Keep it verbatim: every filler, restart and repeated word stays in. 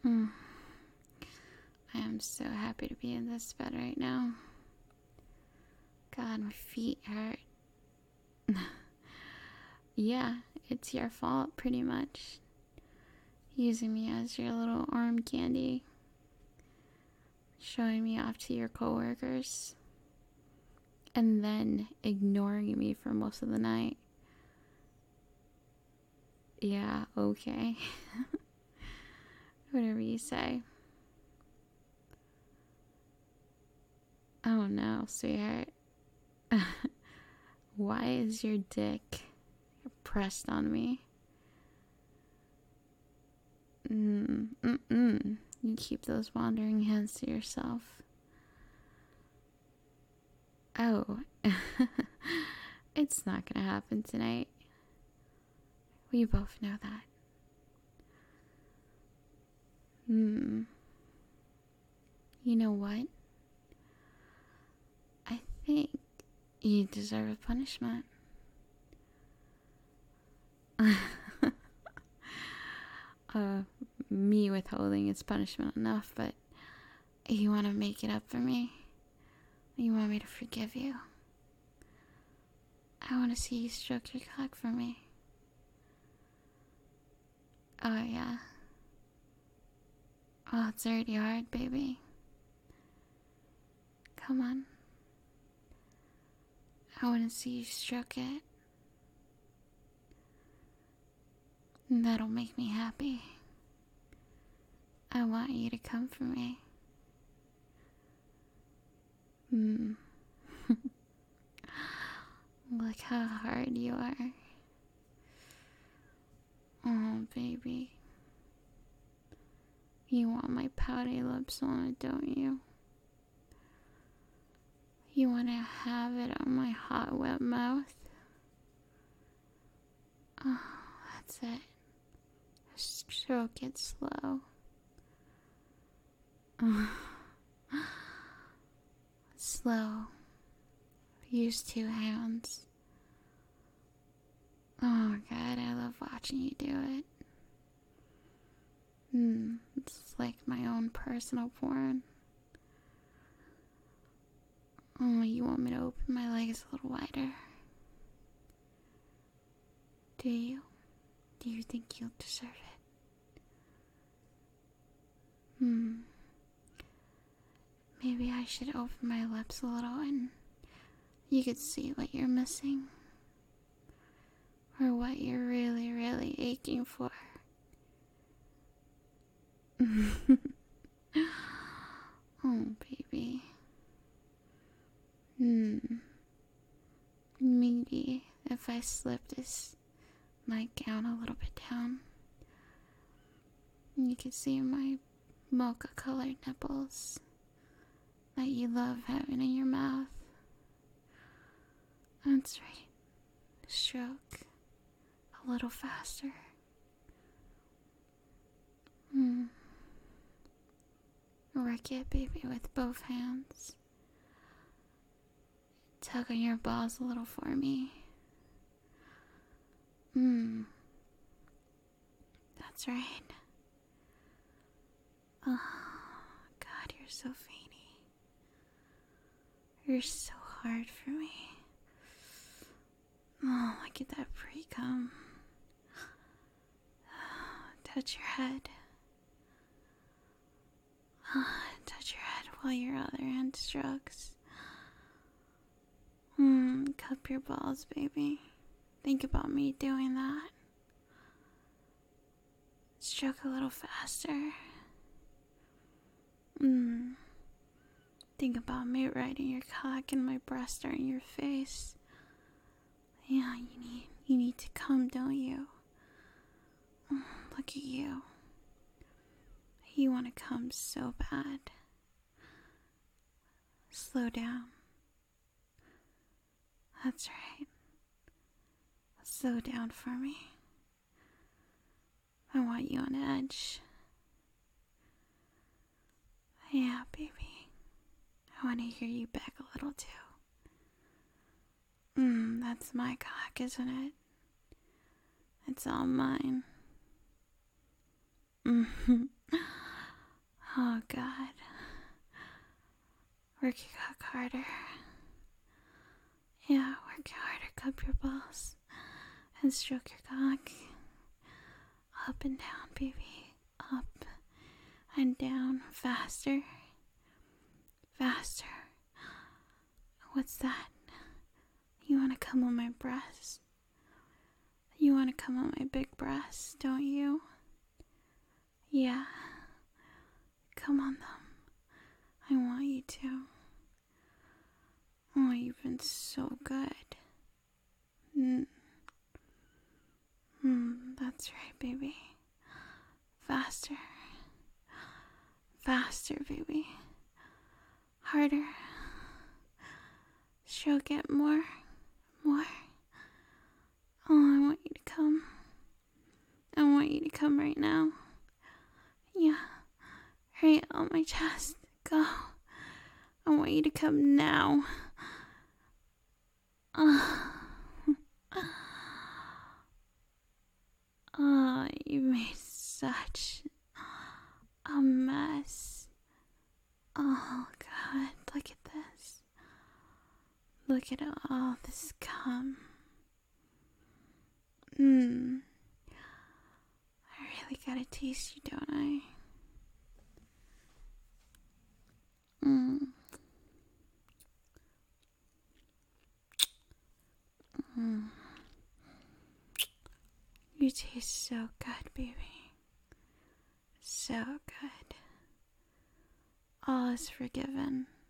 Mm. I am so happy to be in this bed right now. God, my feet hurt. Yeah, it's your fault, pretty much. Using me as your little arm candy. Showing me off to your coworkers. And then ignoring me for most of the night. Yeah, okay. Whatever you say. Oh no, sweetheart. Why is your dick pressed on me? Mm, mm-mm. You keep those wandering hands to yourself. Oh. It's not gonna happen tonight. We both know that. Hmm. You know what? I think you deserve a punishment. uh, me withholding is punishment enough, but you want to make it up for me? You want me to forgive you? I want to see you stroke your cock for me. Oh, yeah. Oh, it's already hard, baby. Come on. I want to see you stroke it. And that'll make me happy. I want you to come for me. Hmm. Look how hard you are. Oh, baby. You want my pouty lips on it, don't you? You want to have it on my hot, wet mouth? Oh, that's it. Stroke it slow. Slow. Use two hands. Oh God, I love watching you do it. Hmm, it's like my own personal porn. Oh, you want me to open my legs a little wider? Do you? Do you think you'll deserve it? Hmm. Maybe I should open my lips a little and you could see what you're missing. Or what you're really, really aching for. Oh, baby. Hmm. Maybe if I slip this nightgown a little bit down, you can see my mocha colored nipples that you love having in your mouth. That's right. Stroke a little faster. Hmm. Work it, baby, with both hands. Tug on your balls a little for me. Hmm. That's right. Oh, God, you're so veiny. You're so hard for me. Oh, look at that pre-cum. Touch your head. Oh, touch your head while your other hand strokes. Hmm, cup your balls, baby. Think about me doing that. Stroke a little faster. Hmm. Think about me riding your cock and my breast are in your face. Yeah, you need you need to come, don't you? Oh, look at you. You want to come so bad. Slow down. That's right. Slow down for me. I want you on edge. Yeah, baby. I want to hear you back a little too. Mmm, that's my cock, isn't it? It's all mine. Mm-hmm. Work your cock harder. Yeah, work harder. Cup your balls and stroke your cock. Up and down, baby. Up and down. Faster. Faster. What's that? You want to come on my breast? You want to come on my big breast, don't you? Yeah. Come on them. I want you to. Oh, you've been so good. Mm. Mm, that's right, baby. Faster. Faster, baby. Harder. Stroke it more. More. Oh, I want you to come. I want you to come right now. Yeah. Right on my chest. Go. I want you to come now. Oh, oh, you made such a mess. Oh, God. Look at this. Look at all this cum. Mmm. I really gotta taste you, don't I? Mmm. Mmm. You taste so good, baby. So good. All is forgiven.